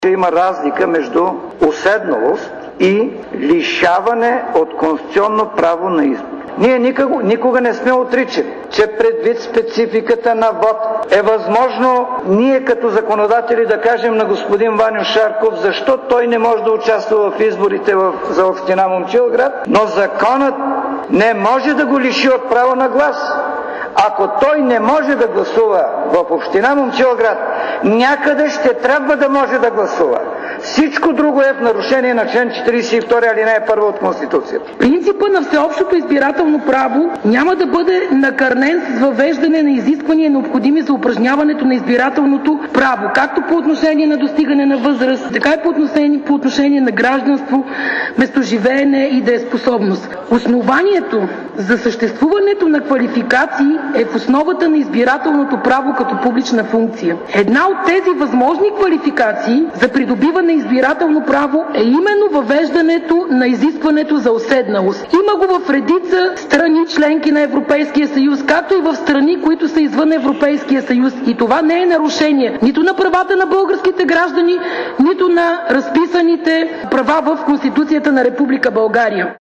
Има разлика между уседналост и лишаване от конституционно право на избор. Ние никога не сме отричали, че предвид спецификата на вод е възможно ние като законодатели да кажем на господин Ваньо Шарков защо той не може да участва в изборите за община Момчилград, но законът не може да го лиши от право на глас. Ако той не може да гласува в община Момчилград, някъде ще трябва да може да гласува. Всичко друго е в нарушение на член 42, алинея 1 от Конституцията. Принципа на всеобщото избирателно право няма да бъде накърнен с въвеждане на изисквания, необходими за упражняването на избирателното право, както по отношение на достигане на възраст, така и по отношение на гражданство, местоживеене и дееспособност. Основанието за съществуването на квалификации е в основата на избирателното право като публична функция. Една от тези възможни квалификации за придобиване избирателно право е именно въвеждането на изискването за уседналост. Има го в редица страни, членки на Европейския съюз, както и в страни, които са извън Европейския съюз. И това не е нарушение нито на правата на българските граждани, нито на разписаните права в Конституцията на Република България.